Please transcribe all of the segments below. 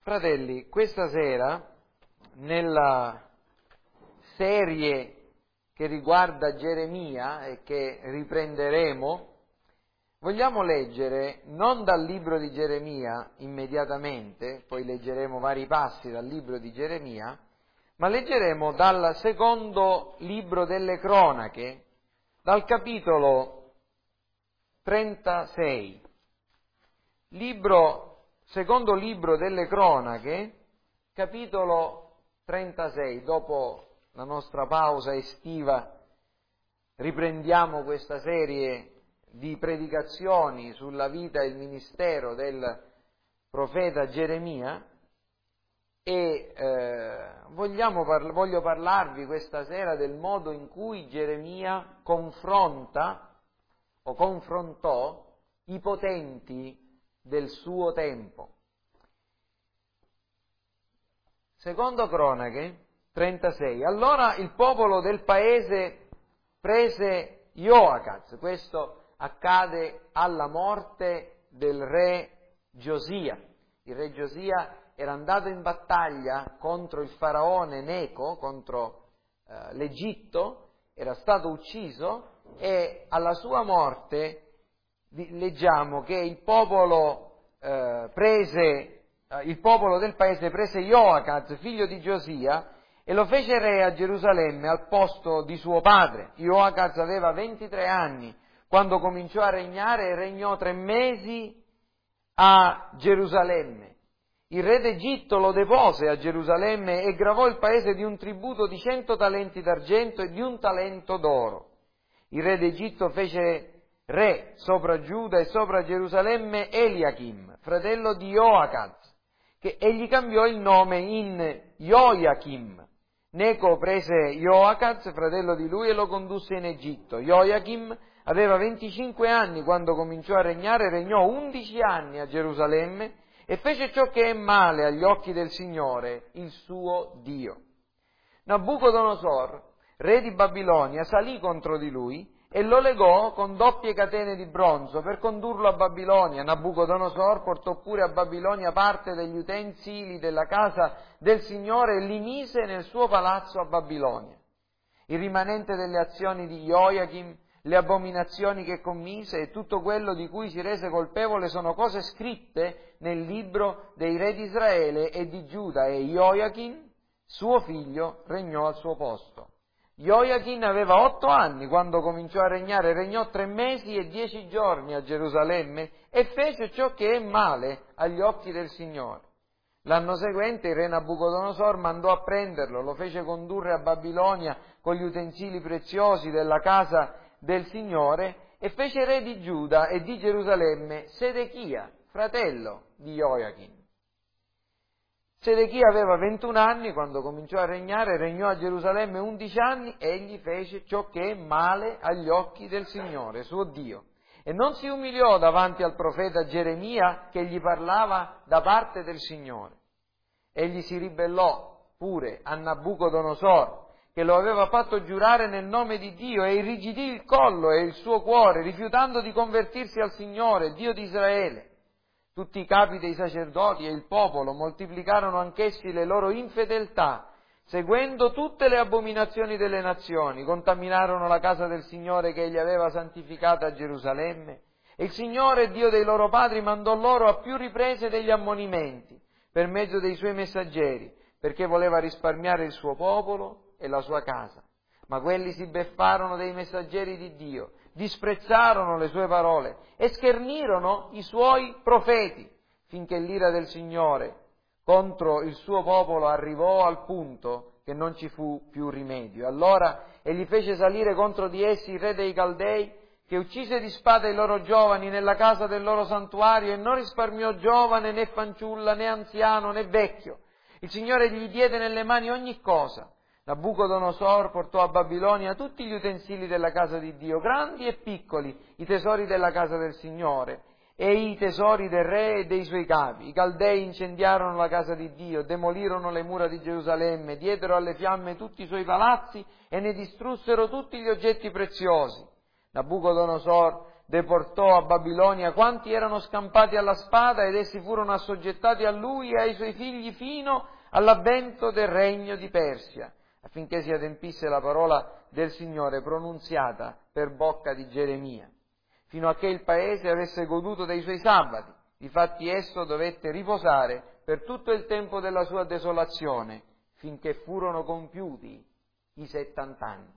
Fratelli, questa sera, nella serie che riguarda Geremia e che riprenderemo, vogliamo leggere non dal libro di Geremia immediatamente, poi leggeremo vari passi dal libro di Geremia, ma leggeremo dal secondo libro delle cronache, dal capitolo 36. Secondo libro delle cronache, capitolo 36. Dopo la nostra pausa estiva riprendiamo questa serie di predicazioni sulla vita e il ministero del profeta Geremia e voglio parlarvi questa sera del modo in cui Geremia confrontò i potenti del suo tempo. Secondo Cronache 36. Allora il popolo del paese prese Ioacaz. Questo accade alla morte del re Giosia. Il re Giosia era andato in battaglia contro il faraone Neco, contro l'Egitto, era stato ucciso e alla sua morte leggiamo che il popolo del paese prese Ioacaz, figlio di Giosia, e lo fece re a Gerusalemme al posto di suo padre. Ioacaz aveva 23 anni quando cominciò a regnare e regnò 3 mesi a Gerusalemme. Il re d'Egitto lo depose a Gerusalemme e gravò il paese di un tributo di 100 talenti d'argento e di 1 talento d'oro. Il re d'Egitto fece re sopra Giuda e sopra Gerusalemme Eliachim, fratello di Ioacaz, e gli cambiò il nome in Joiachim. Neco prese Ioacaz, fratello di lui, e lo condusse in Egitto. Joiachim aveva 25 anni quando cominciò a regnare, regnò 11 anni a Gerusalemme e fece ciò che è male agli occhi del Signore, il suo Dio. Nabucodonosor, re di Babilonia, salì contro di lui e lo legò con doppie catene di bronzo per condurlo a Babilonia. Nabucodonosor portò pure a Babilonia parte degli utensili della casa del Signore e li mise nel suo palazzo a Babilonia. Il rimanente delle azioni di Joiachim, le abominazioni che commise e tutto quello di cui si rese colpevole sono cose scritte nel libro dei re di Israele e di Giuda, e Joiachim, suo figlio, regnò al suo posto. Joiachin aveva 8 anni quando cominciò a regnare, regnò 3 mesi e 10 giorni a Gerusalemme e fece ciò che è male agli occhi del Signore. L'anno seguente il re Nabucodonosor mandò a prenderlo, lo fece condurre a Babilonia con gli utensili preziosi della casa del Signore e fece re di Giuda e di Gerusalemme Sedechia, fratello di Joiachin. Sedechia aveva 21 anni quando cominciò a regnare, regnò a Gerusalemme 11 anni, egli fece ciò che è male agli occhi del Signore, suo Dio, e non si umiliò davanti al profeta Geremia che gli parlava da parte del Signore. Egli si ribellò pure a Nabucodonosor, che lo aveva fatto giurare nel nome di Dio, e irrigidì il collo e il suo cuore, rifiutando di convertirsi al Signore, Dio di Israele. Tutti i capi dei sacerdoti e il popolo moltiplicarono anch'essi le loro infedeltà, seguendo tutte le abominazioni delle nazioni, contaminarono la casa del Signore che egli aveva santificata a Gerusalemme, e il Signore, Dio dei loro padri, mandò loro a più riprese degli ammonimenti, per mezzo dei suoi messaggeri, perché voleva risparmiare il suo popolo e la sua casa. Ma quelli si beffarono dei messaggeri di Dio, disprezzarono le sue parole e schernirono i suoi profeti, finché l'ira del Signore contro il suo popolo arrivò al punto che non ci fu più rimedio. Allora egli fece salire contro di essi il re dei Caldei, che uccise di spada i loro giovani nella casa del loro santuario e non risparmiò giovane né fanciulla né anziano né vecchio. Il Signore gli diede nelle mani ogni cosa. Nabucodonosor portò a Babilonia tutti gli utensili della casa di Dio, grandi e piccoli, i tesori della casa del Signore e i tesori del re e dei suoi capi. I Caldei incendiarono la casa di Dio, demolirono le mura di Gerusalemme, diedero alle fiamme tutti i suoi palazzi e ne distrussero tutti gli oggetti preziosi. Nabucodonosor deportò a Babilonia quanti erano scampati alla spada ed essi furono assoggettati a lui e ai suoi figli fino all'avvento del regno di Persia, affinché si adempisse la parola del Signore pronunziata per bocca di Geremia, fino a che il paese avesse goduto dei suoi sabati. Difatti esso dovette riposare per tutto il tempo della sua desolazione, finché furono compiuti i 70 anni.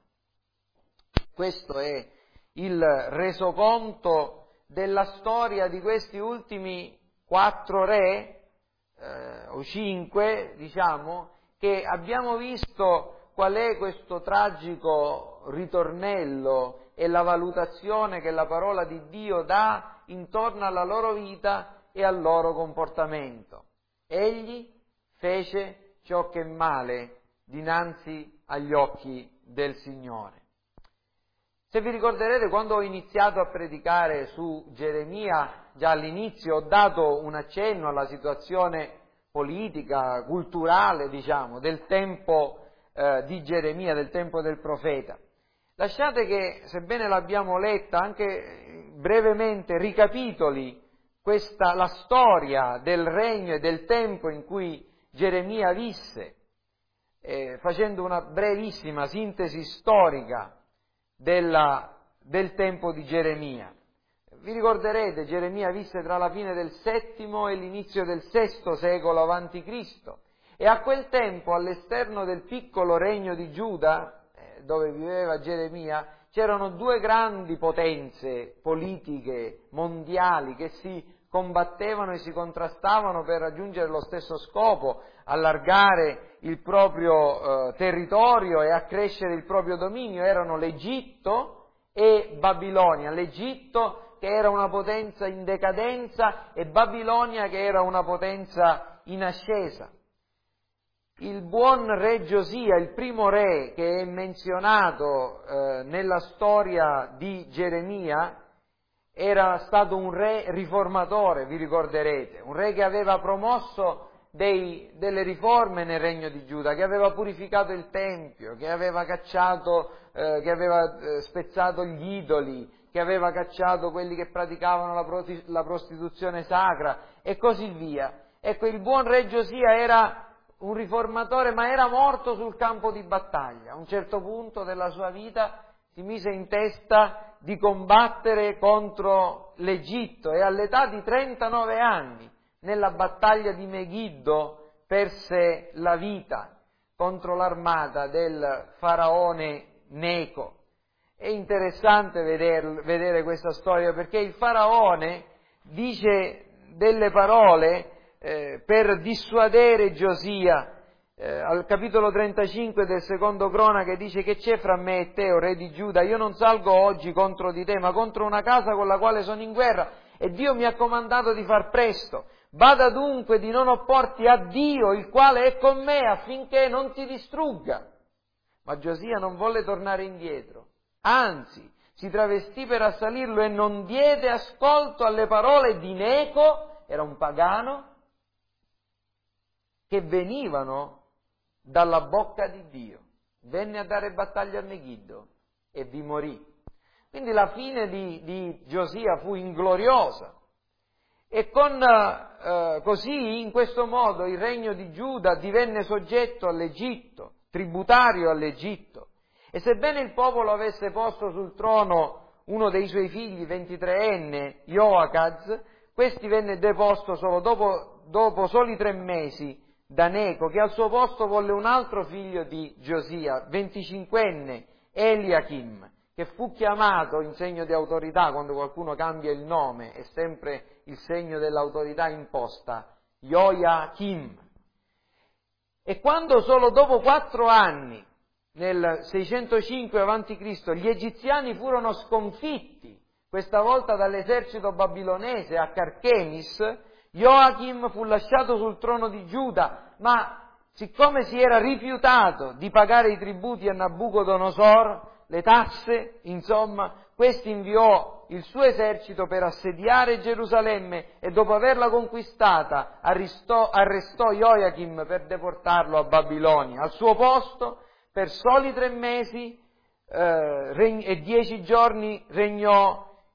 Questo è il resoconto della storia di questi ultimi 4 re, o 5, diciamo, che abbiamo visto qual è questo tragico ritornello e la valutazione che la parola di Dio dà intorno alla loro vita e al loro comportamento. Egli fece ciò che è male dinanzi agli occhi del Signore. Se vi ricorderete, quando ho iniziato a predicare su Geremia, già all'inizio ho dato un accenno alla situazione politica, culturale, diciamo, del tempo di Geremia, del tempo del profeta. Lasciate che, sebbene l'abbiamo letta, anche brevemente ricapitoli la storia del regno e del tempo in cui Geremia visse, facendo una brevissima sintesi storica del tempo di Geremia. Vi ricorderete, Geremia visse tra la fine del VII e l'inizio del VI secolo avanti Cristo, e a quel tempo, all'esterno del piccolo regno di Giuda, dove viveva Geremia, c'erano 2 grandi potenze politiche mondiali che si combattevano e si contrastavano per raggiungere lo stesso scopo, allargare il proprio territorio e accrescere il proprio dominio. Erano l'Egitto e Babilonia. L'Egitto, che era una potenza in decadenza, e Babilonia, che era una potenza in ascesa. Il buon re Giosia, il primo re che è menzionato nella storia di Geremia, era stato un re riformatore, vi ricorderete, un re che aveva promosso delle riforme nel regno di Giuda, che aveva purificato il Tempio, che aveva cacciato, che aveva spezzato gli idoli, che aveva cacciato quelli che praticavano la prostituzione sacra e così via. Ecco, il buon re Giosia era un riformatore, ma era morto sul campo di battaglia. A un certo punto della sua vita si mise in testa di combattere contro l'Egitto e all'età di 39 anni, nella battaglia di Megiddo, perse la vita contro l'armata del faraone Neco. È interessante vedere questa storia, perché il faraone dice delle parole per dissuadere Giosia. Al capitolo 35 del secondo Cronache dice: che c'è fra me e te, o re di Giuda? Io non salgo oggi contro di te, ma contro una casa con la quale sono in guerra, e Dio mi ha comandato di far presto. Bada dunque di non opporti a Dio, il quale è con me, affinché non ti distrugga. Ma Giosia non volle tornare indietro, anzi si travestì per assalirlo e non diede ascolto alle parole di Neco, era un pagano, che venivano dalla bocca di Dio. Venne a dare battaglia a Megiddo e vi morì. Quindi la fine di Giosia fu ingloriosa. E così, in questo modo, il regno di Giuda divenne soggetto all'Egitto, tributario all'Egitto. E sebbene il popolo avesse posto sul trono uno dei suoi figli, 23enne, Joacaz, questi venne deposto solo dopo soli 3 mesi da Neco, che al suo posto volle un altro figlio di Giosia, 25enne, Eliachim, che fu chiamato in segno di autorità. Quando qualcuno cambia il nome è sempre il segno dell'autorità imposta, Joachim. E quando solo dopo 4 anni, nel 605 a.C., gli egiziani furono sconfitti, questa volta dall'esercito babilonese a Carchemis, Joachim fu lasciato sul trono di Giuda, ma siccome si era rifiutato di pagare i tributi a Nabucodonosor, le tasse, insomma, questi inviò il suo esercito per assediare Gerusalemme e dopo averla conquistata arrestò Joachim per deportarlo a Babilonia. Al suo posto, per soli 3 mesi e 10 giorni regnò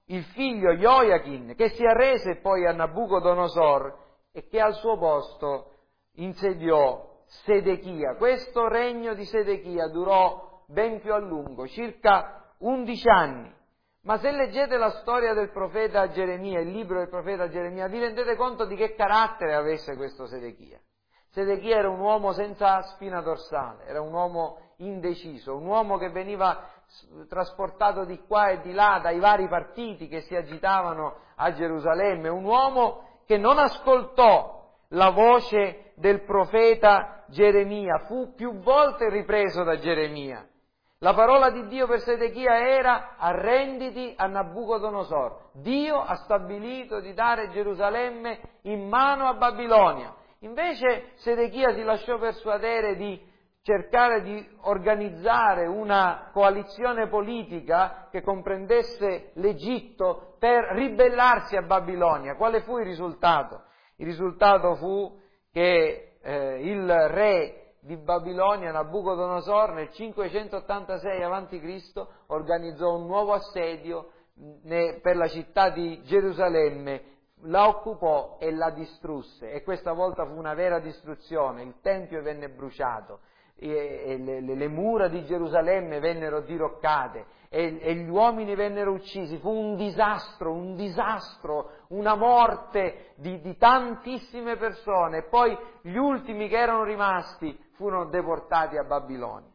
il figlio Joachim, che si arrese poi a Nabucodonosor e che al suo posto insediò Sedechia. Questo regno di Sedechia durò ben più a lungo, circa 11 anni. Ma se leggete la storia del profeta Geremia, il libro del profeta Geremia, vi rendete conto di che carattere avesse questo Sedechia. Sedechia era un uomo senza spina dorsale, era un uomo indeciso, un uomo che veniva trasportato di qua e di là dai vari partiti che si agitavano a Gerusalemme, un uomo che non ascoltò la voce del profeta Geremia, fu più volte ripreso da Geremia. La parola di Dio per Sedechia era: arrenditi a Nabucodonosor. Dio ha stabilito di dare Gerusalemme in mano a Babilonia. Invece Sedechia si lasciò persuadere di cercare di organizzare una coalizione politica che comprendesse l'Egitto per ribellarsi a Babilonia. Quale fu il risultato? Il risultato fu che il re di Babilonia, Nabucodonosor, nel 586 a.C. organizzò un nuovo assedio per la città di Gerusalemme, la occupò e la distrusse, e questa volta fu una vera distruzione. Il Tempio venne bruciato, le mura di Gerusalemme vennero diroccate e gli uomini vennero uccisi. Fu un disastro, una morte di tantissime persone, e poi gli ultimi che erano rimasti furono deportati a Babilonia.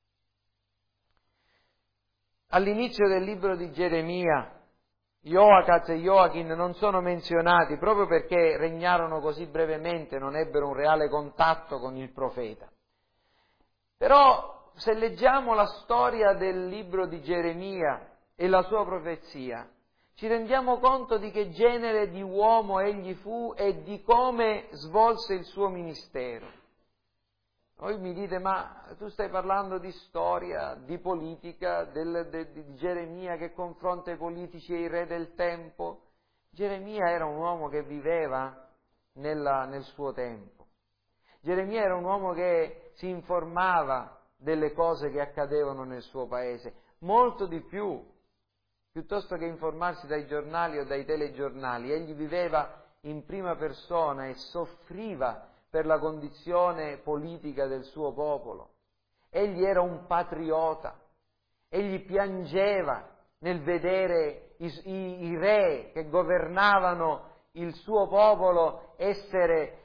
All'inizio del libro di Geremia, Joacaz e Joachim non sono menzionati proprio perché regnarono così brevemente, non ebbero un reale contatto con il profeta. Però se leggiamo la storia del libro di Geremia e la sua profezia, ci rendiamo conto di che genere di uomo egli fu e di come svolse il suo ministero. Voi mi dite: ma tu stai parlando di storia, di politica, di Geremia che confronta i politici e i re del tempo? Geremia era un uomo che viveva nel suo tempo. Geremia era un uomo che si informava delle cose che accadevano nel suo paese, molto di più, piuttosto che informarsi dai giornali o dai telegiornali. Egli viveva in prima persona e soffriva per la condizione politica del suo popolo. Egli era un patriota, egli piangeva nel vedere i re che governavano il suo popolo essere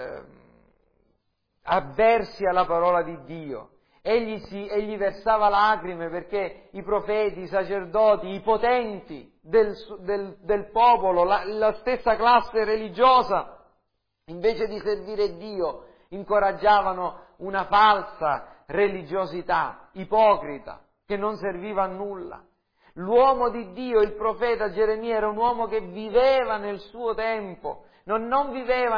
avversi alla parola di Dio. Egli versava lacrime perché i profeti, i sacerdoti, i potenti del popolo, la stessa classe religiosa, invece di servire Dio, incoraggiavano una falsa religiosità ipocrita che non serviva a nulla. L'uomo di Dio, il profeta Geremia, era un uomo che viveva nel suo tempo, non viveva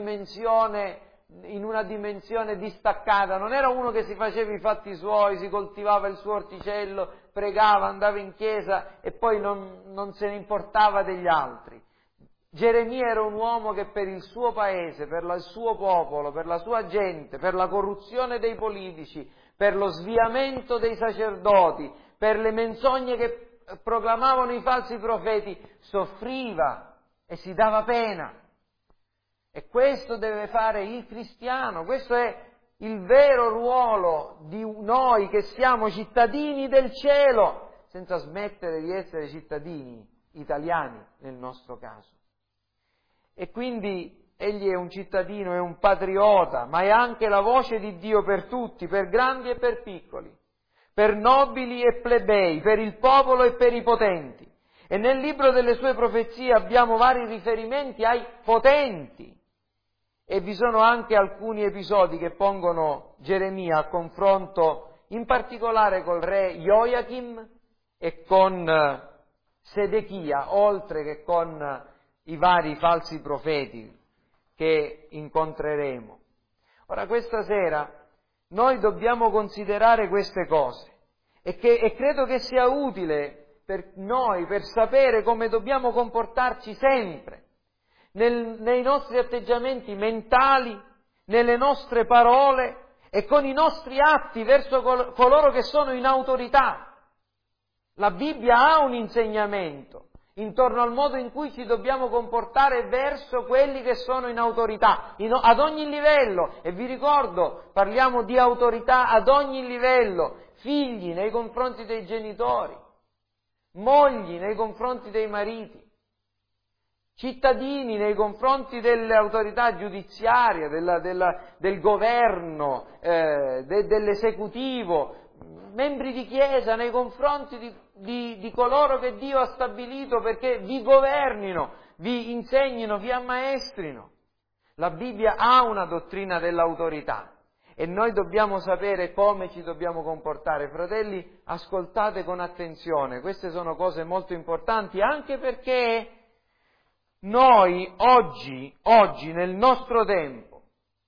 in una dimensione distaccata, non era uno che si faceva i fatti suoi, si coltivava il suo orticello, pregava, andava in chiesa e poi non se ne importava degli altri. Geremia era un uomo che per il suo paese, per il suo popolo, per la sua gente, per la corruzione dei politici, per lo sviamento dei sacerdoti, per le menzogne che proclamavano i falsi profeti, soffriva e si dava pena. E questo deve fare il cristiano, questo è il vero ruolo di noi che siamo cittadini del cielo, senza smettere di essere cittadini italiani nel nostro caso. E quindi egli è un cittadino, è un patriota, ma è anche la voce di Dio per tutti, per grandi e per piccoli, per nobili e plebei, per il popolo e per i potenti. E nel libro delle sue profezie abbiamo vari riferimenti ai potenti. E vi sono anche alcuni episodi che pongono Geremia a confronto in particolare col re Joachim e con Sedechia, oltre che con i vari falsi profeti che incontreremo. Ora, questa sera noi dobbiamo considerare queste cose e credo che sia utile per noi per sapere come dobbiamo comportarci sempre nei nostri atteggiamenti mentali, nelle nostre parole e con i nostri atti verso coloro che sono in autorità. La Bibbia ha un insegnamento intorno al modo in cui ci dobbiamo comportare verso quelli che sono in autorità, ad ogni livello. E vi ricordo, parliamo di autorità ad ogni livello, figli nei confronti dei genitori, mogli nei confronti dei mariti, cittadini nei confronti delle autorità giudiziarie, del governo, dell'esecutivo, membri di chiesa nei confronti di coloro che Dio ha stabilito perché vi governino, vi insegnino, vi ammaestrino. La Bibbia ha una dottrina dell'autorità e noi dobbiamo sapere come ci dobbiamo comportare. Fratelli, ascoltate con attenzione, queste sono cose molto importanti, anche perché noi oggi nel nostro tempo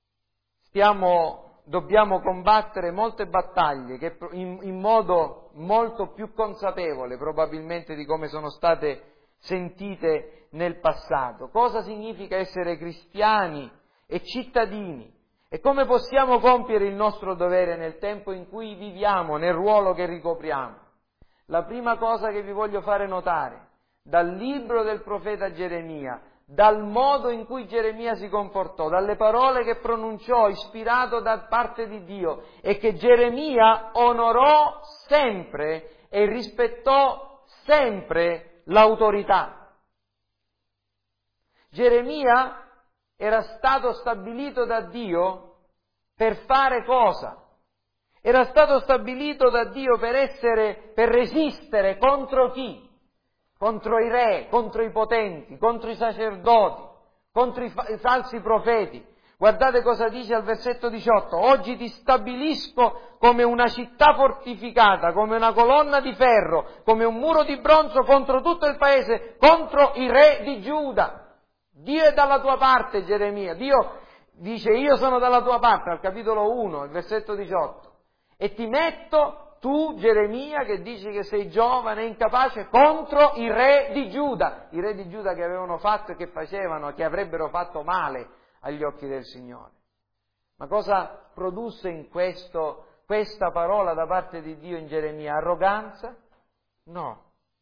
dobbiamo combattere molte battaglie che in modo molto più consapevole probabilmente di come sono state sentite nel passato. Cosa significa essere cristiani e cittadini e come possiamo compiere il nostro dovere nel tempo in cui viviamo, nel ruolo che ricopriamo? La prima cosa che vi voglio fare notare dal libro del profeta Geremia, dal modo in cui Geremia si comportò, dalle parole che pronunciò, ispirato da parte di Dio, e che Geremia onorò sempre e rispettò sempre l'autorità. Geremia era stato stabilito da Dio per fare cosa? Era stato stabilito da Dio per resistere contro chi? Contro i re, contro i potenti, contro i sacerdoti, contro i falsi profeti. Guardate cosa dice al versetto 18: oggi ti stabilisco come una città fortificata, come una colonna di ferro, come un muro di bronzo contro tutto il paese, contro i re di Giuda. Dio è dalla tua parte, Geremia. Dio dice: io sono dalla tua parte, al capitolo 1, il versetto 18. E ti metto tu, Geremia, che dici che sei giovane e incapace, contro i re di Giuda che avevano fatto e che facevano, che avrebbero fatto male agli occhi del Signore. Ma cosa produsse in questa parola da parte di Dio in Geremia? Arroganza? No.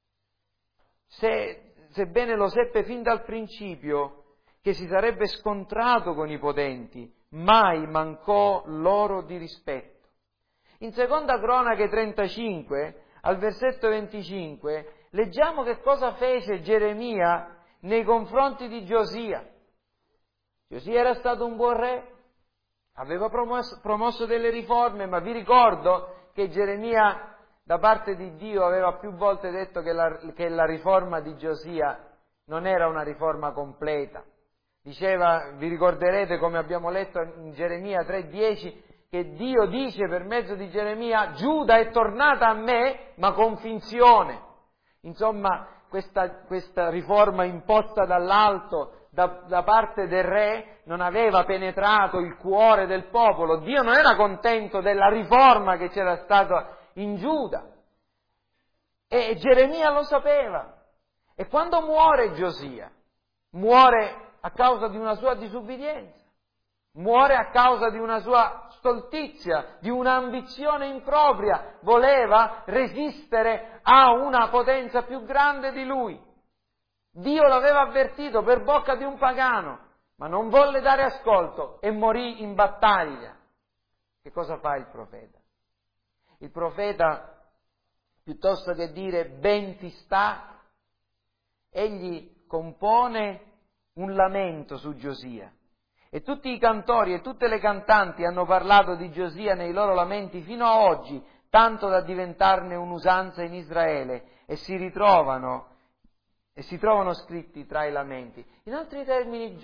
Sebbene lo seppe fin dal principio che si sarebbe scontrato con i potenti, mai mancò loro di rispetto. In seconda Cronache 35, al versetto 25, leggiamo che cosa fece Geremia nei confronti di Giosia. Giosia era stato un buon re, aveva promosso delle riforme, ma vi ricordo che Geremia da parte di Dio aveva più volte detto che la riforma di Giosia non era una riforma completa. Diceva, vi ricorderete come abbiamo letto in Geremia 3,10, che Dio dice per mezzo di Geremia: Giuda è tornata a me, ma con finzione. Insomma, questa riforma imposta dall'alto da parte del re non aveva penetrato il cuore del popolo. Dio non era contento della riforma che c'era stata in Giuda. E Geremia lo sapeva. E quando muore Giosia, muore a causa di una sua disubbidienza. Muore a causa di una sua stoltizia, di un'ambizione impropria, voleva resistere a una potenza più grande di lui. Dio l'aveva avvertito per bocca di un pagano, ma non volle dare ascolto e morì in battaglia. Che cosa fa il profeta? Il profeta, piuttosto che dire ben ti sta, egli compone un lamento su Giosia. E tutti i cantori e tutte le cantanti hanno parlato di Giosia nei loro lamenti fino a oggi, tanto da diventarne un'usanza in Israele, e si trovano scritti tra i lamenti. In altri termini,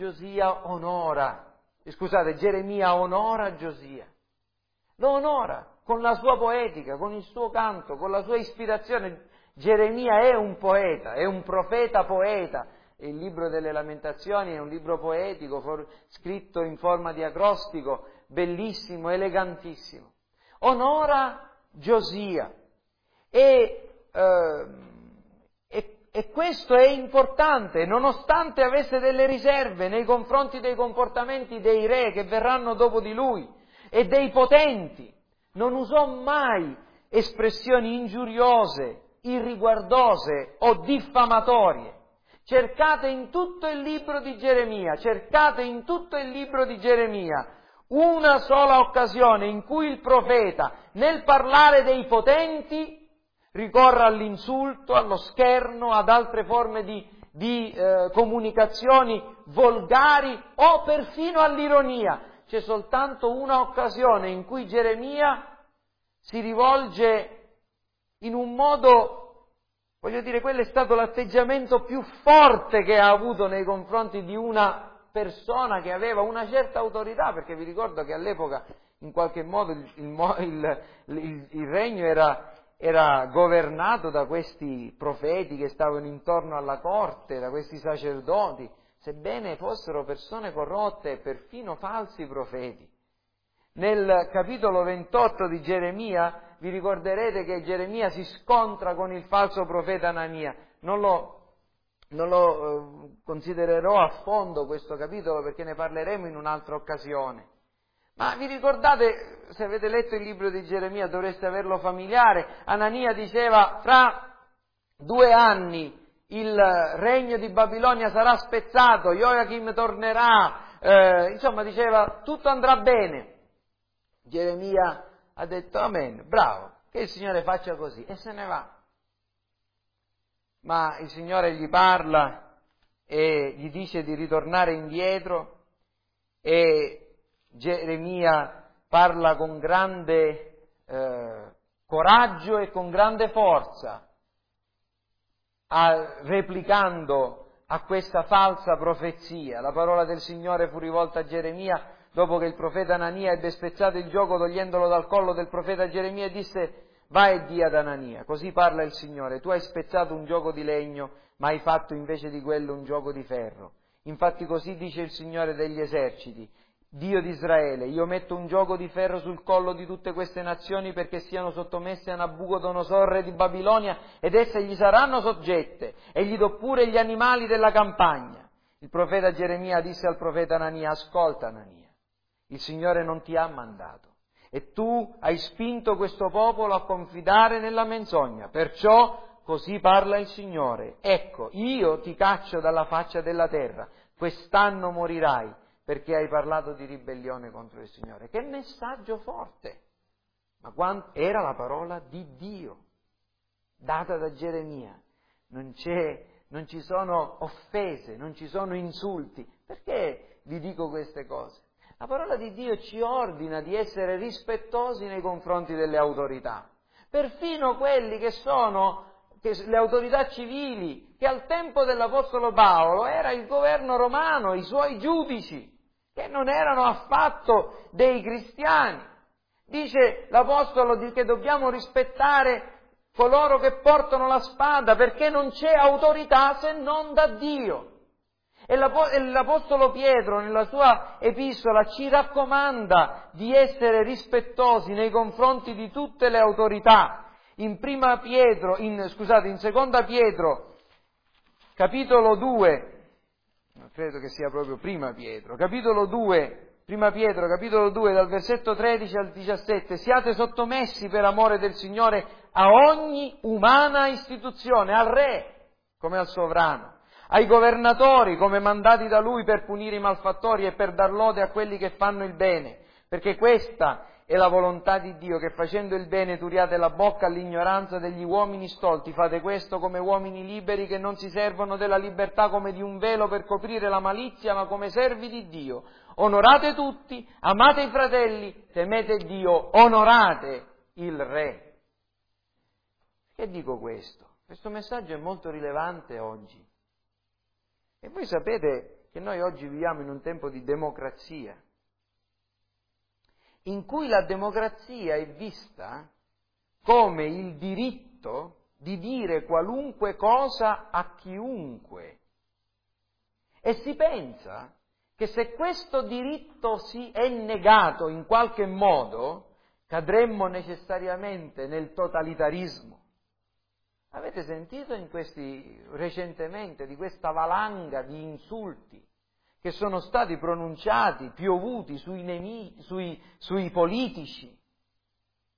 Geremia onora Giosia. Lo onora con la sua poetica, con il suo canto, con la sua ispirazione. Geremia è un poeta, è un profeta poeta. Il libro delle Lamentazioni è un libro poetico, scritto in forma di acrostico, bellissimo, elegantissimo. Onora Giosia. E questo è importante, nonostante avesse delle riserve nei confronti dei comportamenti dei re che verranno dopo di lui e dei potenti. Non usò mai espressioni ingiuriose, irriguardose o diffamatorie. Cercate in tutto il libro di Geremia, una sola occasione in cui il profeta, nel parlare dei potenti, ricorre all'insulto, allo scherno, ad altre forme di comunicazioni volgari o perfino all'ironia. C'è soltanto una occasione in cui Geremia si rivolge in un modo, voglio dire, quello è stato l'atteggiamento più forte che ha avuto nei confronti di una persona che aveva una certa autorità, perché vi ricordo che all'epoca in qualche modo il regno era governato da questi profeti che stavano intorno alla corte, da questi sacerdoti, sebbene fossero persone corrotte e perfino falsi profeti. Nel capitolo 28 di Geremia vi ricorderete che Geremia si scontra con il falso profeta Anania. Non lo considererò a fondo questo capitolo perché ne parleremo in un'altra occasione. Ma vi ricordate, se avete letto il libro di Geremia dovreste averlo familiare, Anania diceva: fra 2 anni il regno di Babilonia sarà spezzato, Joachim tornerà, insomma diceva tutto andrà bene. Geremia ha detto amen, bravo, che il Signore faccia così, e se ne va. Ma il Signore gli parla e gli dice di ritornare indietro, e Geremia parla con grande coraggio e con grande forza, replicando a questa falsa profezia. La parola del Signore fu rivolta a Geremia dopo che il profeta Anania ebbe spezzato il gioco togliendolo dal collo del profeta Geremia e disse: va e di ad Anania, così parla il Signore, tu hai spezzato un gioco di legno, ma hai fatto invece di quello un gioco di ferro. Infatti così dice il Signore degli eserciti, Dio di Israele: io metto un gioco di ferro sul collo di tutte queste nazioni perché siano sottomesse a Nabucodonosor, re di Babilonia, ed esse gli saranno soggette, e gli do pure gli animali della campagna. Il profeta Geremia disse al profeta Anania: ascolta Anania, il Signore non ti ha mandato, e tu hai spinto questo popolo a confidare nella menzogna, perciò così parla il Signore: ecco, io ti caccio dalla faccia della terra, quest'anno morirai, perché hai parlato di ribellione contro il Signore. Che messaggio forte! Ma era la parola di Dio, data da Geremia. Non ci sono offese, non ci sono insulti. Perché vi dico queste cose? La parola di Dio ci ordina di essere rispettosi nei confronti delle autorità, perfino quelli che sono le autorità civili, che al tempo dell'Apostolo Paolo era il governo romano, i suoi giudici, che non erano affatto dei cristiani. Dice l'Apostolo che dobbiamo rispettare coloro che portano la spada, perché non c'è autorità se non da Dio. E l'Apostolo Pietro nella sua epistola ci raccomanda di essere rispettosi nei confronti di tutte le autorità. In Seconda Pietro, capitolo 2, credo che sia proprio Prima Pietro, capitolo 2, dal versetto 13 al 17, siate sottomessi per amore del Signore a ogni umana istituzione, al Re come al sovrano, ai governatori come mandati da Lui per punire i malfattori e per dar lode a quelli che fanno il bene, perché questa è la volontà di Dio, che facendo il bene turiate la bocca all'ignoranza degli uomini stolti. Fate questo come uomini liberi che non si servono della libertà come di un velo per coprire la malizia, ma come servi di Dio. Onorate tutti, amate i fratelli, temete Dio, onorate il Re. Che dico questo? Questo messaggio è molto rilevante oggi. E voi sapete che noi oggi viviamo in un tempo di democrazia, in cui la democrazia è vista come il diritto di dire qualunque cosa a chiunque. E si pensa che se questo diritto è negato in qualche modo, cadremmo necessariamente nel totalitarismo. Avete sentito recentemente di questa valanga di insulti che sono stati pronunciati, piovuti sui politici?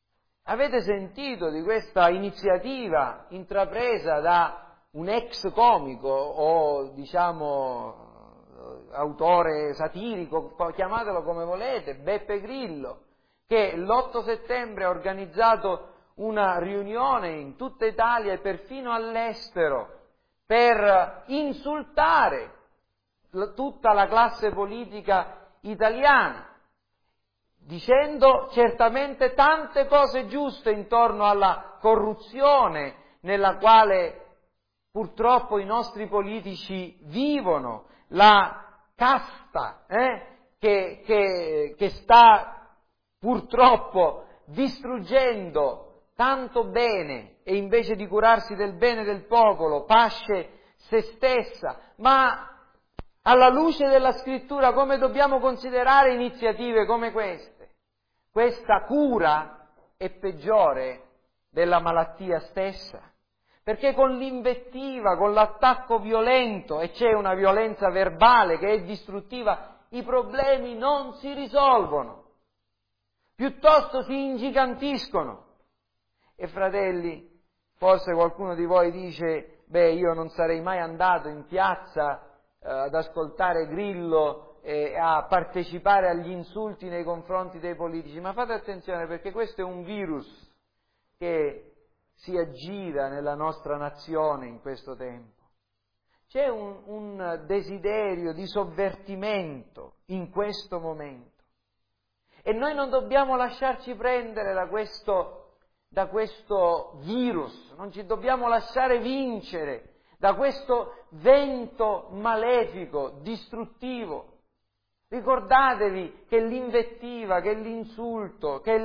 Avete sentito di questa iniziativa intrapresa da un ex comico o diciamo autore satirico, chiamatelo come volete, Beppe Grillo, che l'8 settembre ha organizzato una riunione in tutta Italia e perfino all'estero per insultare tutta la classe politica italiana, dicendo certamente tante cose giuste intorno alla corruzione nella quale purtroppo i nostri politici vivono, la casta che sta purtroppo distruggendo tanto bene e invece di curarsi del bene del popolo pasce se stessa, ma alla luce della Scrittura come dobbiamo considerare iniziative come queste? Questa cura è peggiore della malattia stessa, perché con l'invettiva, con l'attacco violento, e c'è una violenza verbale che è distruttiva, i problemi non si risolvono, piuttosto si ingigantiscono. E fratelli, forse qualcuno di voi dice, io non sarei mai andato in piazza ad ascoltare Grillo e a partecipare agli insulti nei confronti dei politici, ma fate attenzione perché questo è un virus che si aggira nella nostra nazione in questo tempo. C'è un desiderio di sovvertimento in questo momento e noi non dobbiamo lasciarci prendere da questo virus, non ci dobbiamo lasciare vincere da questo vento malefico, distruttivo. Ricordatevi che l'invettiva, che l'insulto, che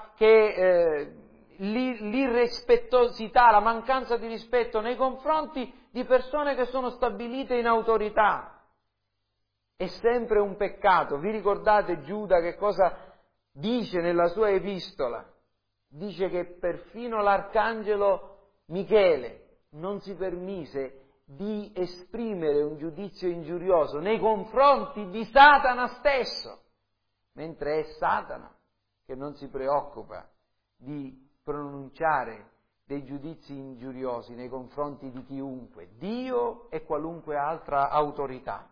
l'irrispettosità, la mancanza di rispetto nei confronti di persone che sono stabilite in autorità è sempre un peccato. Vi ricordate Giuda che cosa dice nella sua epistola? Dice che perfino l'arcangelo Michele non si permise di esprimere un giudizio ingiurioso nei confronti di Satana stesso, mentre è Satana che non si preoccupa di pronunciare dei giudizi ingiuriosi nei confronti di chiunque, Dio e qualunque altra autorità.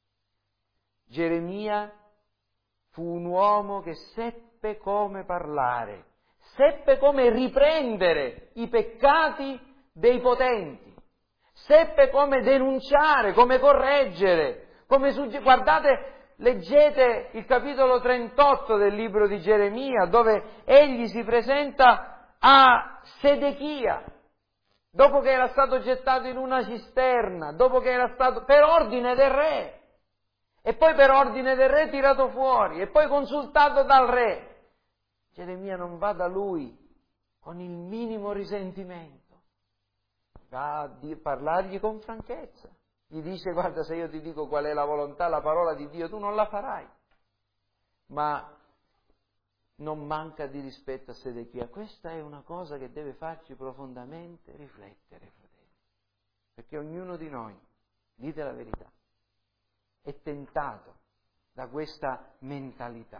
Geremia fu un uomo che seppe come parlare, seppe come riprendere i peccati dei potenti, seppe come denunciare, come correggere, guardate, leggete il capitolo 38 del libro di Geremia, dove egli si presenta a Sedechia, dopo che era stato gettato in una cisterna, dopo che era stato per ordine del re, e poi per ordine del re tirato fuori, e poi consultato dal re. Geremia non va da lui con il minimo risentimento, va a parlargli con franchezza. Gli dice: guarda, se io ti dico qual è la volontà, la parola di Dio, tu non la farai. Ma non manca di rispetto a Sedechia. Questa è una cosa che deve farci profondamente riflettere, fratelli. Perché ognuno di noi, dite la verità, è tentato da questa mentalità.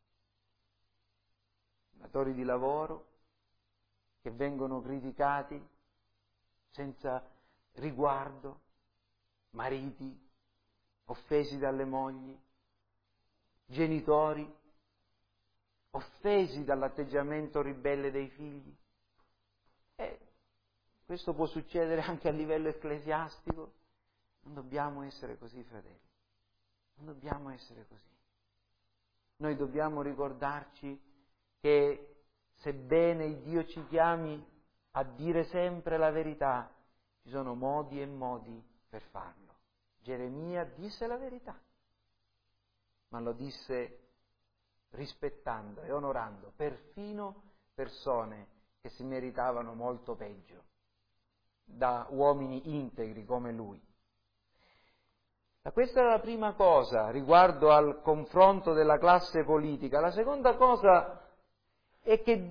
Datori di lavoro che vengono criticati senza riguardo, mariti offesi dalle mogli, genitori offesi dall'atteggiamento ribelle dei figli. E questo può succedere anche a livello ecclesiastico. Non dobbiamo essere così, fratelli. Non dobbiamo essere così. Noi dobbiamo ricordarci che sebbene Dio ci chiami a dire sempre la verità, ci sono modi e modi per farlo. Geremia disse la verità, ma lo disse rispettando e onorando perfino persone che si meritavano molto peggio, da uomini integri come lui. Questa è la prima cosa riguardo al confronto della classe politica. La seconda cosa è che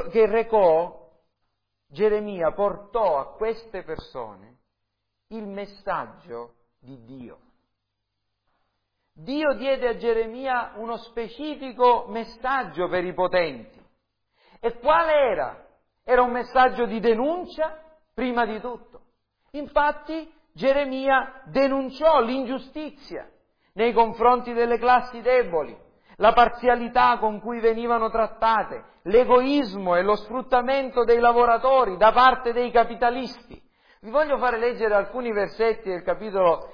Geremia portò a queste persone il messaggio di Dio. Dio diede a Geremia uno specifico messaggio per i potenti E qual era? Era un messaggio di denuncia, prima di tutto. Infatti Geremia denunciò l'ingiustizia nei confronti delle classi deboli, la parzialità con cui venivano trattate, l'egoismo e lo sfruttamento dei lavoratori da parte dei capitalisti. Vi voglio fare leggere alcuni versetti del capitolo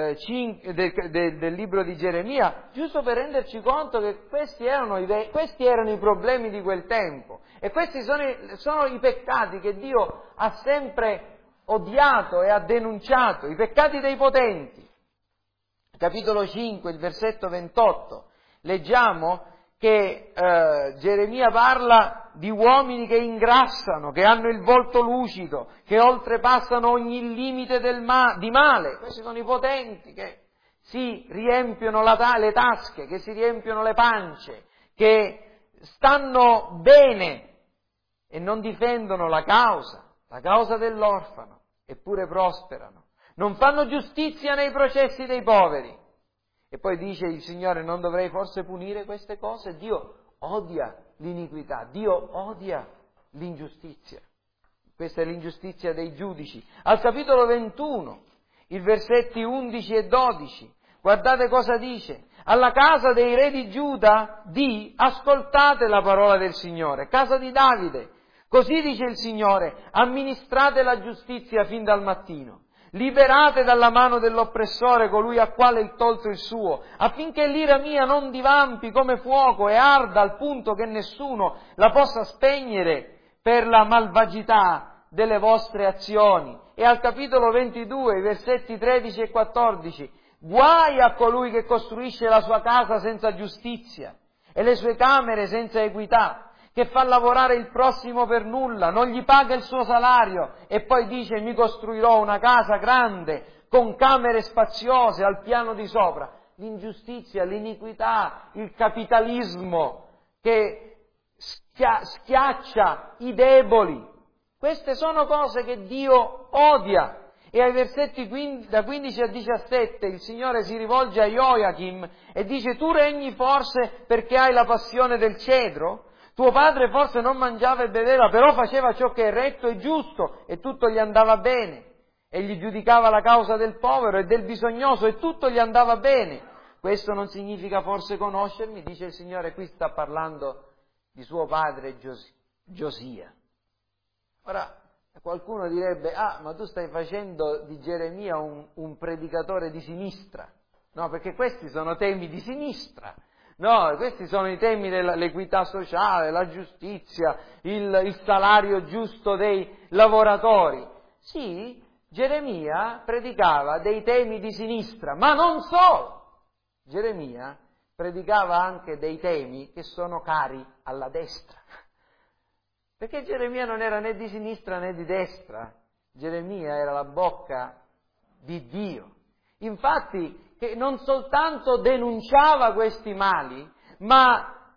5 del libro di Geremia, giusto per renderci conto che questi erano i problemi di quel tempo e questi sono i peccati che Dio ha sempre odiato e ha denunciato, i peccati dei potenti. Capitolo 5, il versetto 28, leggiamo che Geremia parla di uomini che ingrassano, che hanno il volto lucido, che oltrepassano ogni limite di male. Questi sono i potenti che si riempiono le tasche, che si riempiono le pance, che stanno bene e non difendono la causa dell'orfano, eppure prosperano. Non fanno giustizia nei processi dei poveri. E poi dice il Signore: non dovrei forse punire queste cose? Dio odia l'iniquità, Dio odia l'ingiustizia. Questa è l'ingiustizia dei giudici. Al capitolo 21, i versetti 11 e 12, guardate cosa dice. Alla casa dei re di Giuda ascoltate la parola del Signore, casa di Davide. Così dice il Signore: amministrate la giustizia fin dal mattino. Liberate dalla mano dell'oppressore colui a quale il tolto il suo, affinché l'ira mia non divampi come fuoco e arda al punto che nessuno la possa spegnere per la malvagità delle vostre azioni. E al capitolo 22, i versetti 13 e 14, guai a colui che costruisce la sua casa senza giustizia e le sue camere senza equità, che fa lavorare il prossimo per nulla, non gli paga il suo salario e poi dice: mi costruirò una casa grande con camere spaziose al piano di sopra. L'ingiustizia, l'iniquità, il capitalismo che schiaccia i deboli. Queste sono cose che Dio odia. E ai versetti da 15 a 17 il Signore si rivolge a Joachim e dice: tu regni forse perché hai la passione del cedro? Tuo padre forse non mangiava e beveva, però faceva ciò che è retto e giusto e tutto gli andava bene. Egli giudicava la causa del povero e del bisognoso e tutto gli andava bene. Questo non significa forse conoscermi? Dice il Signore. Qui sta parlando di suo padre Giosia. Ora, qualcuno direbbe: ma tu stai facendo di Geremia un predicatore di sinistra. No, perché questi sono temi di sinistra. No, questi sono i temi dell'equità sociale, la giustizia, il salario giusto dei lavoratori. Sì, Geremia predicava dei temi di sinistra, ma non solo. Geremia predicava anche dei temi che sono cari alla destra. Perché Geremia non era né di sinistra né di destra. Geremia era la bocca di Dio. Infatti, che non soltanto denunciava questi mali, ma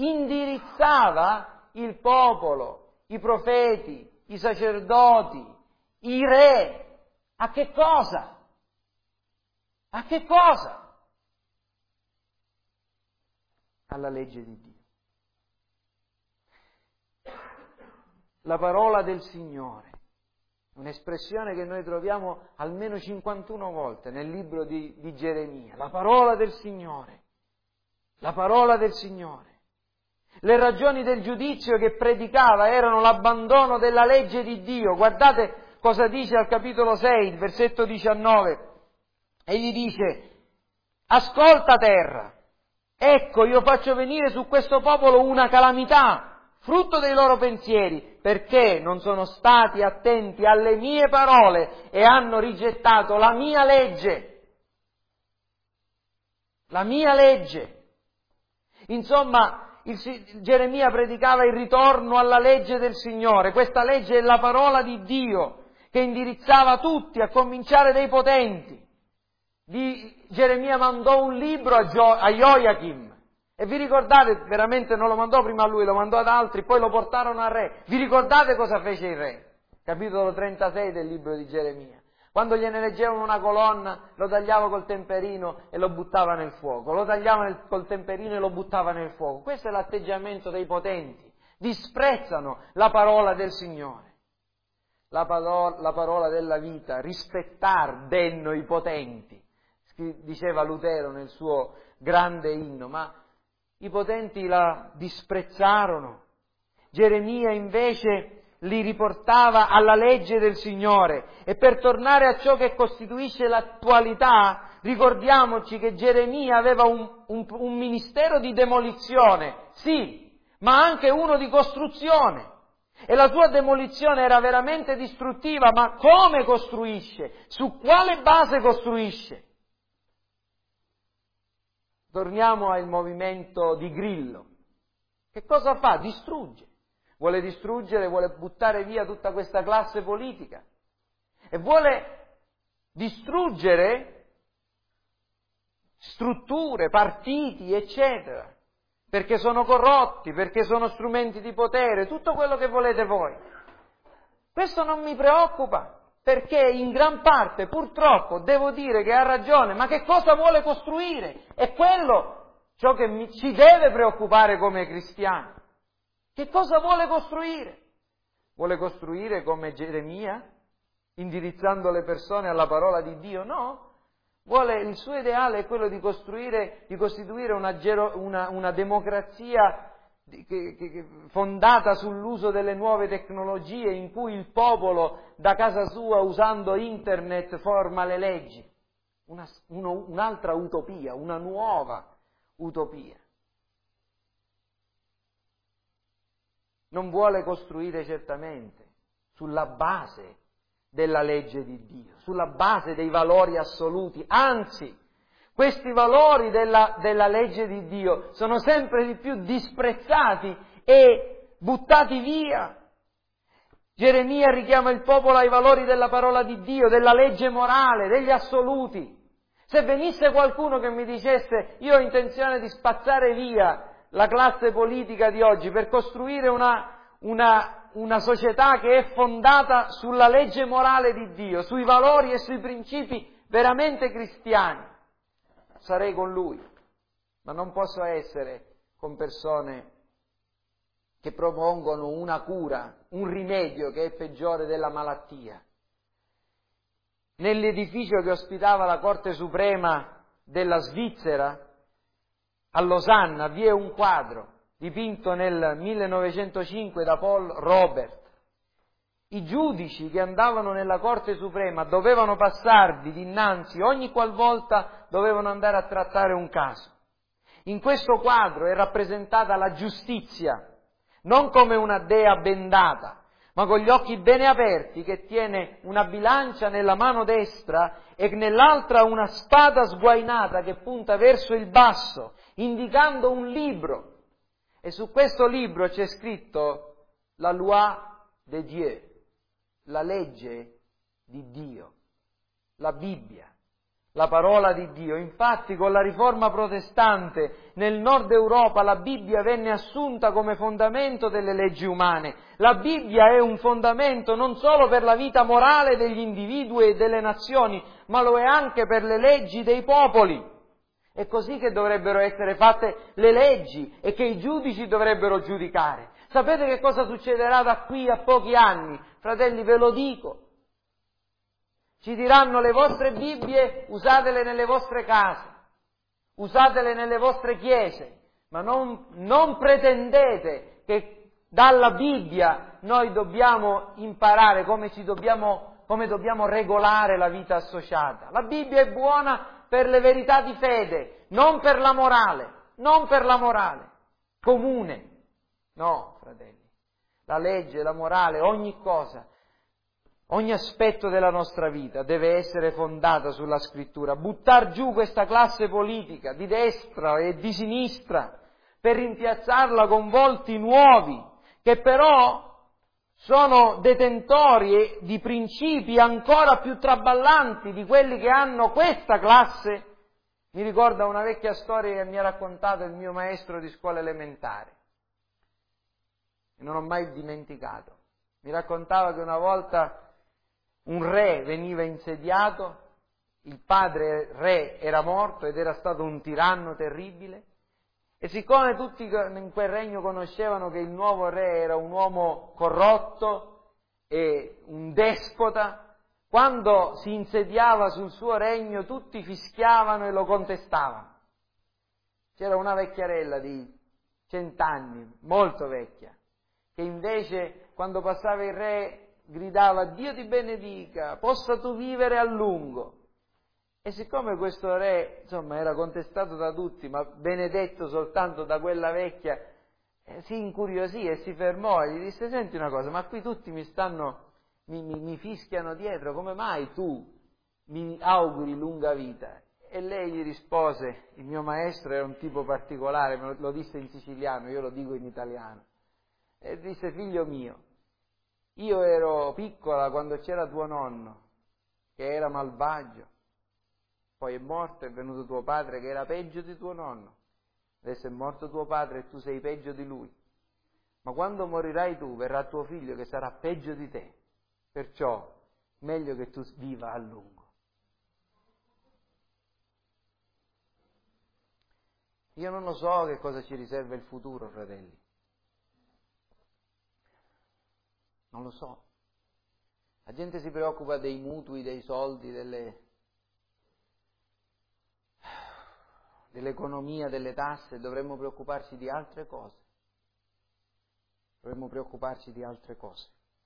indirizzava il popolo, i profeti, i sacerdoti, i re. A che cosa? A che cosa? Alla legge di Dio. La parola del Signore. Un'espressione che noi troviamo almeno 51 volte nel libro di Geremia. La parola del Signore. La parola del Signore. Le ragioni del giudizio che predicava erano l'abbandono della legge di Dio. Guardate cosa dice al capitolo 6, il versetto 19. Egli dice: ascolta terra, ecco io faccio venire su questo popolo una calamità, frutto dei loro pensieri, perché non sono stati attenti alle mie parole e hanno rigettato la mia legge. La mia legge. Insomma, Geremia predicava il ritorno alla legge del Signore. Questa legge è la parola di Dio che indirizzava tutti, a cominciare dai potenti. Geremia mandò un libro a Joachim. E vi ricordate, veramente non lo mandò prima a lui, lo mandò ad altri, poi lo portarono al re. Vi ricordate cosa fece il re? Capitolo 36 del libro di Geremia. Quando gliene leggevano una colonna, lo tagliava col temperino e lo buttava nel fuoco. Lo tagliava col temperino e lo buttava nel fuoco. Questo è l'atteggiamento dei potenti, disprezzano la parola del Signore. La parola della vita, rispettar denno i potenti, diceva Lutero nel suo grande inno, ma i potenti la disprezzarono. Geremia invece li riportava alla legge del Signore. E per tornare a ciò che costituisce l'attualità, ricordiamoci che Geremia aveva un ministero di demolizione, sì, ma anche uno di costruzione. E la sua demolizione era veramente distruttiva, ma come costruisce? Su quale base costruisce? Torniamo al movimento di Grillo. Che cosa fa? Distrugge. Vuole distruggere, vuole buttare via tutta questa classe politica. E vuole distruggere strutture, partiti, eccetera. Perché sono corrotti, perché sono strumenti di potere, tutto quello che volete voi. Questo non mi preoccupa, perché in gran parte, purtroppo, devo dire che ha ragione, ma che cosa vuole costruire? È quello ciò che ci deve preoccupare come cristiani. Che cosa vuole costruire? Vuole costruire come Geremia, indirizzando le persone alla parola di Dio? No. Il suo ideale è quello di costituire una democrazia fondata sull'uso delle nuove tecnologie, in cui il popolo da casa sua, usando internet, forma le leggi. Un'altra utopia, una nuova utopia. Non vuole costruire certamente sulla base della legge di Dio, sulla base dei valori assoluti, anzi, questi valori della legge di Dio sono sempre di più disprezzati e buttati via. Geremia richiama il popolo ai valori della parola di Dio, della legge morale, degli assoluti. Se venisse qualcuno che mi dicesse io ho intenzione di spazzare via la classe politica di oggi per costruire una società che è fondata sulla legge morale di Dio, sui valori e sui principi veramente cristiani, sarei con lui, ma non posso essere con persone che propongono una cura, un rimedio che è peggiore della malattia. Nell'edificio che ospitava la Corte Suprema della Svizzera, a Losanna, vi è un quadro dipinto nel 1905 da Paul Robert. I giudici che andavano nella Corte Suprema dovevano passarvi dinanzi ogni qualvolta dovevano andare a trattare un caso. In questo quadro è rappresentata la giustizia, non come una dea bendata, ma con gli occhi bene aperti, che tiene una bilancia nella mano destra e nell'altra una spada sguainata che punta verso il basso, indicando un libro. E su questo libro c'è scritto la loi de Dieu, la legge di Dio, la Bibbia, la parola di Dio. Infatti con la riforma protestante nel nord Europa la Bibbia venne assunta come fondamento delle leggi umane. La Bibbia è un fondamento non solo per la vita morale degli individui e delle nazioni, ma lo è anche per le leggi dei popoli. È così che dovrebbero essere fatte le leggi e che i giudici dovrebbero giudicare. Sapete che cosa succederà da qui a pochi anni? Fratelli, ve lo dico. Ci diranno: le vostre Bibbie usatele nelle vostre case, usatele nelle vostre chiese, ma non pretendete che dalla Bibbia noi dobbiamo imparare come dobbiamo regolare la vita associata. La Bibbia è buona per le verità di fede, non per la morale comune. No, fratelli, la legge, la morale, ogni cosa, ogni aspetto della nostra vita deve essere fondata sulla Scrittura. Buttar giù questa classe politica di destra e di sinistra per rimpiazzarla con volti nuovi, che però sono detentori di principi ancora più traballanti di quelli che hanno questa classe, mi ricorda una vecchia storia che mi ha raccontato il mio maestro di scuola elementare. E non ho mai dimenticato. Mi raccontava che una volta un re veniva insediato, il padre re era morto ed era stato un tiranno terribile, E siccome tutti in quel regno conoscevano che il nuovo re era un uomo corrotto e un despota, quando si insediava sul suo regno tutti fischiavano e lo contestavano. C'era una vecchiarella di 100 anni, molto vecchia, che invece quando passava il re gridava: Dio ti benedica, possa tu vivere a lungo. E siccome questo re, insomma, era contestato da tutti, ma benedetto soltanto da quella vecchia, si incuriosì e si fermò e gli disse: senti una cosa, ma qui tutti mi fischiano dietro, come mai tu mi auguri lunga vita? E lei gli rispose, il mio maestro era un tipo particolare, me lo disse in siciliano, io lo dico in italiano, e disse: figlio mio, io ero piccola quando c'era tuo nonno, che era malvagio, poi è morto, è venuto tuo padre che era peggio di tuo nonno, adesso è morto tuo padre e tu sei peggio di lui, ma quando morirai tu verrà tuo figlio che sarà peggio di te, perciò meglio che tu viva a lungo. Io non lo so che cosa ci riserva il futuro, fratelli. Non lo so. La gente si preoccupa dei mutui, dei soldi, dell'economia, delle tasse, dovremmo preoccuparci di altre cose. Dovremmo preoccuparci di altre cose.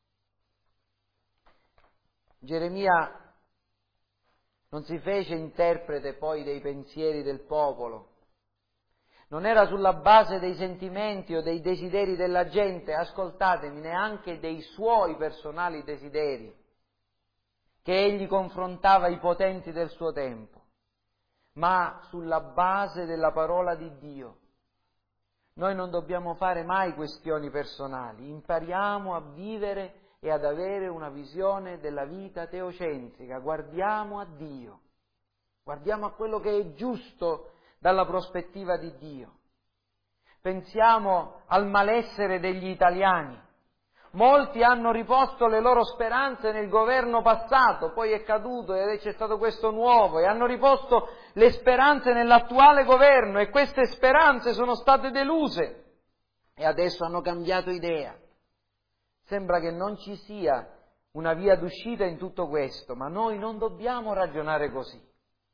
Geremia non si fece interprete poi dei pensieri del popolo. Non era sulla base dei sentimenti o dei desideri della gente, ascoltatemi, neanche dei suoi personali desideri, che egli confrontava i potenti del suo tempo, ma sulla base della parola di Dio. Noi non dobbiamo fare mai questioni personali, impariamo a vivere e ad avere una visione della vita teocentrica, guardiamo a Dio, guardiamo a quello che è giusto dalla prospettiva di Dio. Pensiamo al malessere degli italiani. Molti hanno riposto le loro speranze nel governo passato, poi è caduto e c'è stato questo nuovo, e hanno riposto le speranze nell'attuale governo e queste speranze sono state deluse e adesso hanno cambiato idea. Sembra che non ci sia una via d'uscita in tutto questo, ma noi non dobbiamo ragionare così.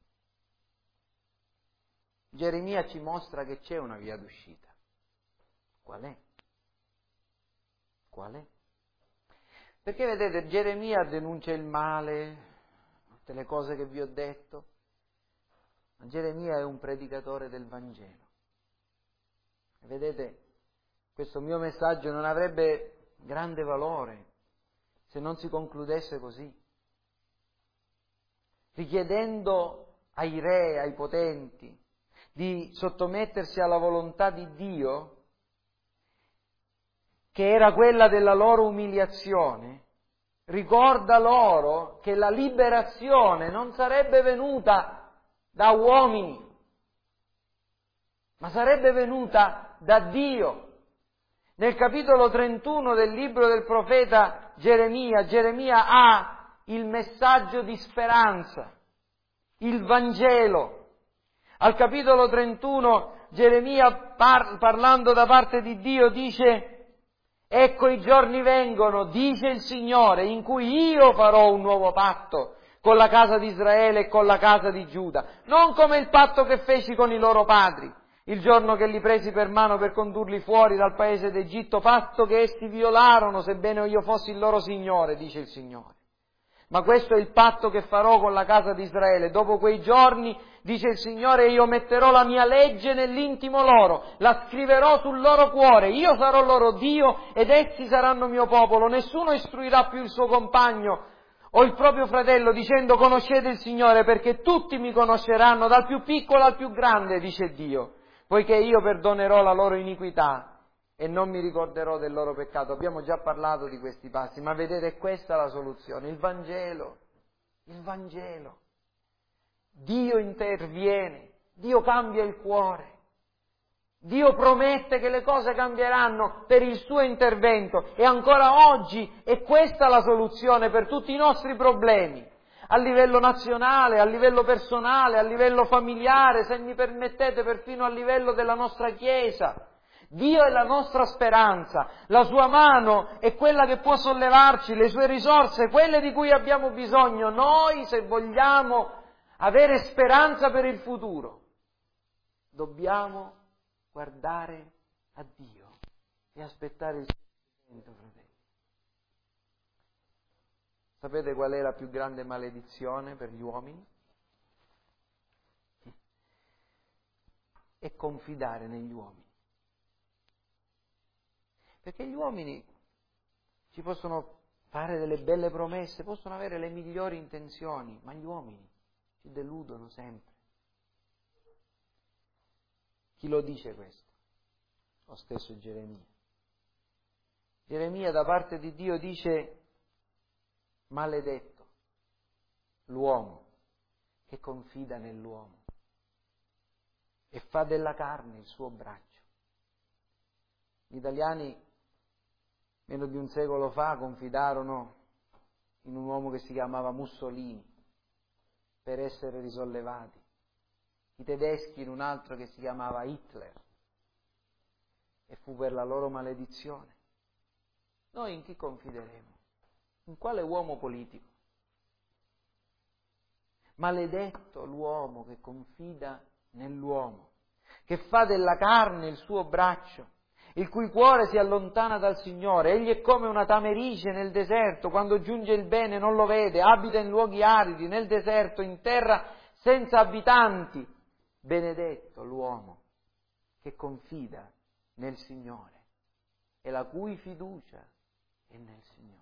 Geremia ci mostra che c'è una via d'uscita. Qual è? Qual è? Perché vedete, Geremia denuncia il male, tutte le cose che vi ho detto, ma Geremia è un predicatore del Vangelo. E vedete, questo mio messaggio non avrebbe grande valore se non si concludesse così, richiedendo ai re, ai potenti, di sottomettersi alla volontà di Dio, che era quella della loro umiliazione. Ricorda loro che la liberazione non sarebbe venuta da uomini, ma sarebbe venuta da Dio. Nel capitolo 31 del libro del profeta Geremia, Geremia ha il messaggio di speranza, il Vangelo. Al capitolo 31 Geremia, parlando da parte di Dio, dice: ecco i giorni vengono, dice il Signore, in cui io farò un nuovo patto con la casa di Israele e con la casa di Giuda, non come il patto che feci con i loro padri, il giorno che li presi per mano per condurli fuori dal paese d'Egitto, patto che essi violarono, sebbene io fossi il loro Signore, dice il Signore. Ma questo è il patto che farò con la casa di Israele. Dopo quei giorni, dice il Signore, io metterò la mia legge nell'intimo loro, la scriverò sul loro cuore, io sarò loro Dio ed essi saranno mio popolo. Nessuno istruirà più il suo compagno o il proprio fratello dicendo conoscete il Signore, perché tutti mi conosceranno, dal più piccolo al più grande, dice Dio, poiché io perdonerò la loro iniquità e non mi ricorderò del loro peccato. Abbiamo già parlato di questi passi, ma vedete, questa è la soluzione, il Vangelo. Il Vangelo. Dio interviene, Dio cambia il cuore, Dio promette che le cose cambieranno per il suo intervento e ancora oggi è questa la soluzione per tutti i nostri problemi. a livello nazionale, a livello personale, a livello familiare, se mi permettete perfino a livello della nostra Chiesa. Dio è la nostra speranza, la sua mano è quella che può sollevarci, le sue risorse, quelle di cui abbiamo bisogno. Noi, se vogliamo avere speranza per il futuro, dobbiamo guardare a Dio e aspettare il suo momento, fratelli. Sapete qual è la più grande maledizione per gli uomini? È confidare negli uomini. Perché gli uomini ci possono fare delle belle promesse, possono avere le migliori intenzioni, ma gli uomini ci deludono sempre. Chi lo dice questo? Lo stesso Geremia. Geremia da parte di Dio dice: maledetto l'uomo che confida nell'uomo e fa della carne il suo braccio. Gli italiani meno di un secolo fa confidarono in un uomo che si chiamava Mussolini per essere risollevati, i tedeschi in un altro che si chiamava Hitler, e fu per la loro maledizione. Noi in chi confideremo? In quale uomo politico? Maledetto l'uomo che confida nell'uomo, che fa della carne il suo braccio, il cui cuore si allontana dal Signore. Egli è come una tamerice nel deserto, quando giunge il bene non lo vede, abita in luoghi aridi, nel deserto, in terra senza abitanti. Benedetto l'uomo che confida nel Signore e la cui fiducia è nel Signore.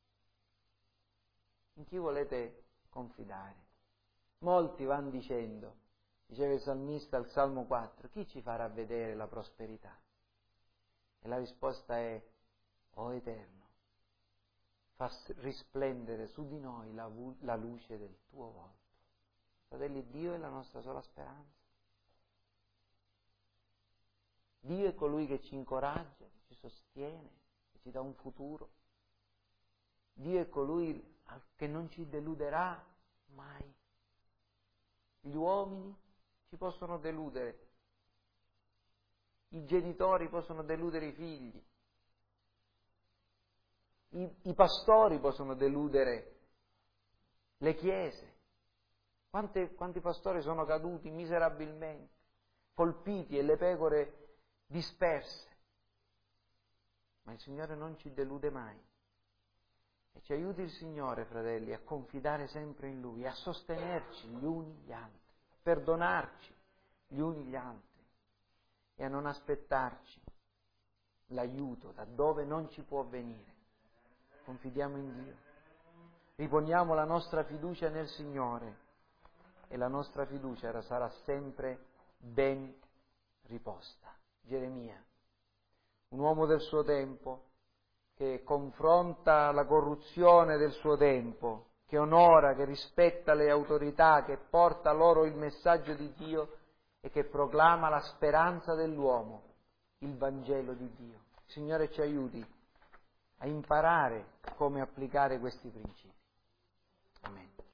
In chi volete confidare? Molti vanno dicendo, diceva il salmista al Salmo 4, chi ci farà vedere la prosperità? E la risposta è: o Eterno, fa risplendere su di noi la luce del tuo volto. Fratelli, Dio è la nostra sola speranza. Dio è colui che ci incoraggia, che ci sostiene, che ci dà un futuro. Dio è colui che non ci deluderà mai. Gli uomini ci possono deludere, i genitori possono deludere i figli, i pastori possono deludere le chiese. Quanti pastori sono caduti miserabilmente, colpiti e le pecore disperse. Ma il Signore non ci delude mai. E ci aiuti il Signore, fratelli, a confidare sempre in Lui, a sostenerci gli uni gli altri, a perdonarci gli uni gli altri e a non aspettarci l'aiuto da dove non ci può venire. Confidiamo in Dio, riponiamo la nostra fiducia nel Signore e la nostra fiducia sarà sempre ben riposta. Geremia, un uomo del suo tempo, che confronta la corruzione del suo tempo, che onora, che rispetta le autorità, che porta loro il messaggio di Dio e che proclama la speranza dell'uomo, il Vangelo di Dio. Il Signore ci aiuti a imparare come applicare questi principi. Amen.